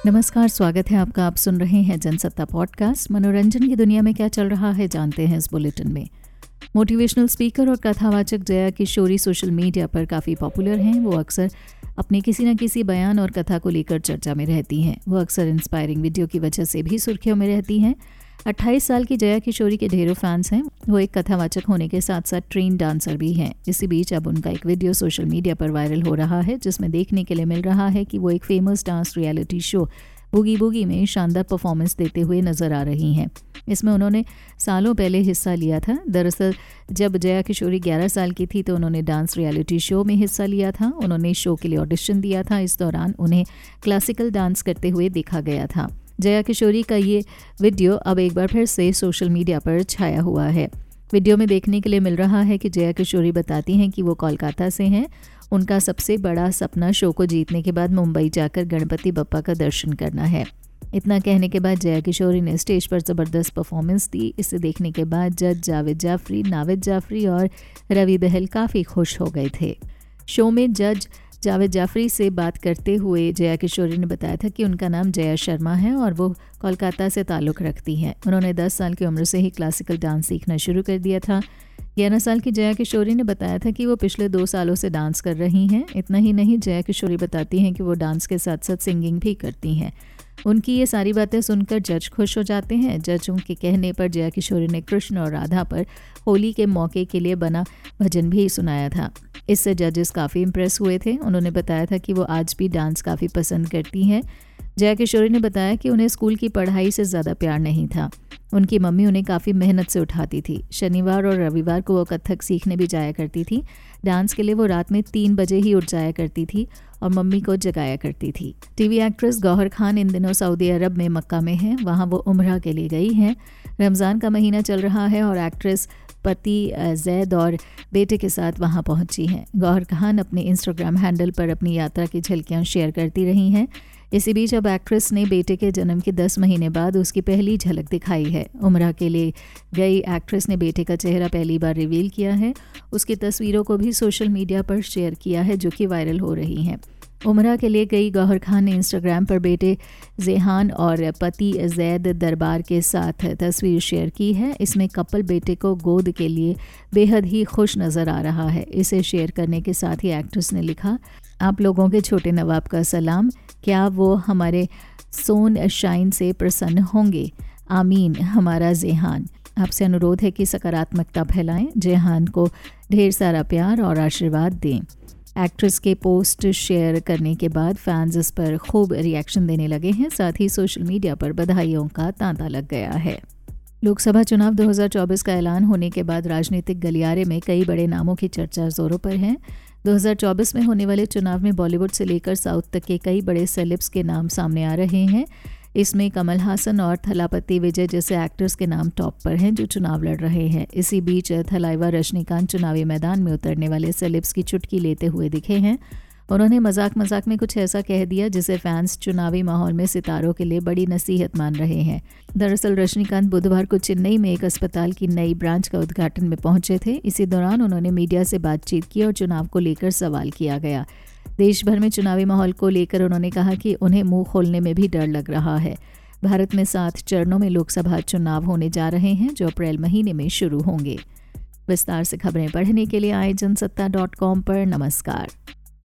नमस्कार, स्वागत है आपका। आप सुन रहे हैं जनसत्ता पॉडकास्ट। मनोरंजन की दुनिया में क्या चल रहा है जानते हैं इस बुलेटिन में। मोटिवेशनल स्पीकर और कथावाचक जया किशोरी सोशल मीडिया पर काफ़ी पॉपुलर हैं। वो अक्सर अपने किसी न किसी बयान और कथा को लेकर चर्चा में रहती हैं। वो अक्सर इंस्पायरिंग वीडियो की वजह से भी सुर्खियों में रहती हैं। 28 साल की जया किशोरी के ढेरों फैंस हैं। वो एक कथावाचक होने के साथ साथ ट्रेन डांसर भी हैं। इसी बीच अब उनका एक वीडियो सोशल मीडिया पर वायरल हो रहा है, जिसमें देखने के लिए मिल रहा है कि वो एक famous dance reality show Boogie Boogie में शानदार परफॉर्मेंस देते हुए नजर आ रही हैं। इसमें उन्होंने सालों पहले हिस्सा लिया था। दरअसल जब जया किशोरी 11 साल की थी तो उन्होंने डांस रियलिटी शो में हिस्सा लिया था। उन्होंने शो के लिए ऑडिशन दिया था। इस दौरान उन्हें क्लासिकल डांस करते हुए देखा गया था। जया किशोरी का ये वीडियो अब एक बार फिर से सोशल मीडिया पर छाया हुआ है। वीडियो में देखने के लिए मिल रहा है कि जया किशोरी बताती हैं कि वो कोलकाता से हैं। उनका सबसे बड़ा सपना शो को जीतने के बाद मुंबई जाकर गणपति बप्पा का दर्शन करना है। इतना कहने के बाद जया किशोरी ने स्टेज पर ज़बरदस्त परफॉर्मेंस दी। इसे देखने के बाद जज जावेद जाफरी, नावेद जाफरी और रवि बहल काफ़ी खुश हो गए थे। शो में जज जावेद जाफरी से बात करते हुए जया किशोरी ने बताया था कि उनका नाम जया शर्मा है और वो कोलकाता से ताल्लुक़ रखती हैं। उन्होंने 10 साल की उम्र से ही क्लासिकल डांस सीखना शुरू कर दिया था। 11 साल की जया किशोरी ने बताया था कि वो पिछले 2 सालों से डांस कर रही हैं। इतना ही नहीं, जया किशोरी बताती हैं कि वो डांस के साथ साथ सिंगिंग भी करती हैं। उनकी ये सारी बातें सुनकर जज खुश हो जाते हैं। जजों के कहने पर जया किशोरी ने कृष्ण और राधा पर होली के मौके के लिए बना भजन भी सुनाया था। इससे जजेस काफ़ी इम्प्रेस हुए थे। उन्होंने बताया था कि वो आज भी डांस काफ़ी पसंद करती हैं। जया किशोरी ने बताया कि उन्हें स्कूल की पढ़ाई से ज़्यादा प्यार नहीं था। उनकी मम्मी उन्हें काफ़ी मेहनत से उठाती थी। शनिवार और रविवार को वो कथक सीखने भी जाया करती थी। डांस के लिए वो रात में 3 बजे ही उठ जाया करती थी और मम्मी को जगाया करती थी। टीवी एक्ट्रेस गौहर खान इन दिनों सऊदी अरब में मक्का में हैं। वहाँ वो उम्रा के लिए गई हैं। रमज़ान का महीना चल रहा है और एक्ट्रेस पति जैद और बेटे के साथ वहां पहुंची हैं। गौहर खान अपने इंस्टाग्राम हैंडल पर अपनी यात्रा की झलकियां शेयर करती रही हैं। इसी बीच अब एक्ट्रेस ने बेटे के जन्म के 10 महीने बाद उसकी पहली झलक दिखाई है। उम्रा के लिए गई एक्ट्रेस ने बेटे का चेहरा पहली बार रिवील किया है। उसकी तस्वीरों को भी सोशल मीडिया पर शेयर किया है, जो कि वायरल हो रही हैं। उम्रा के लिए गई गौहर खान ने इंस्टाग्राम पर बेटे जेहान और पति जैद दरबार के साथ तस्वीर शेयर की है। इसमें कपल बेटे को गोद के लिए बेहद ही खुश नज़र आ रहा है। इसे शेयर करने के साथ ही एक्ट्रेस ने लिखा, आप लोगों के छोटे नवाब का सलाम, क्या वो हमारे सोन शाइन से प्रसन्न होंगे? आमीन। हमारा जेहान। आपसे अनुरोध है कि सकारात्मकता फैलाएं, जेहान को ढेर सारा प्यार और आशीर्वाद दें। एक्ट्रेस के पोस्ट शेयर करने के बाद फैंस इस पर खूब रिएक्शन देने लगे हैं। साथ ही सोशल मीडिया पर बधाइयों का तांता लग गया है। लोकसभा चुनाव 2024 का ऐलान होने के बाद राजनीतिक गलियारे में कई बड़े नामों की चर्चा जोरों पर है। 2024 में होने वाले चुनाव में बॉलीवुड से लेकर साउथ तक के कई बड़े सेलेब्स के नाम सामने आ रहे हैं। इसमें कमल हासन और थलापति विजय जैसे एक्टर्स के नाम टॉप पर हैं जो चुनाव लड़ रहे हैं। इसी बीच थलाइवा रजनीकांत चुनावी मैदान में उतरने वाले सेलेब्स की चुटकी लेते हुए दिखे हैं। उन्होंने मजाक में कुछ ऐसा कह दिया जिसे फैंस चुनावी माहौल में सितारों के लिए बड़ी नसीहत मान रहे हैं। दरअसल रजनीकांत बुधवार को चेन्नई में एक अस्पताल की नई ब्रांच का उद्घाटन में पहुंचे थे। इसी दौरान उन्होंने मीडिया से बातचीत की और चुनाव को लेकर सवाल किया गया। देश भर में चुनावी माहौल को लेकर उन्होंने कहा कि उन्हें मुंह खोलने में भी डर लग रहा है। भारत में 7 चरणों में लोकसभा चुनाव होने जा रहे हैं, जो अप्रैल महीने में शुरू होंगे। विस्तार से खबरें पढ़ने के लिए आए जनसत्ता.com पर। नमस्कार।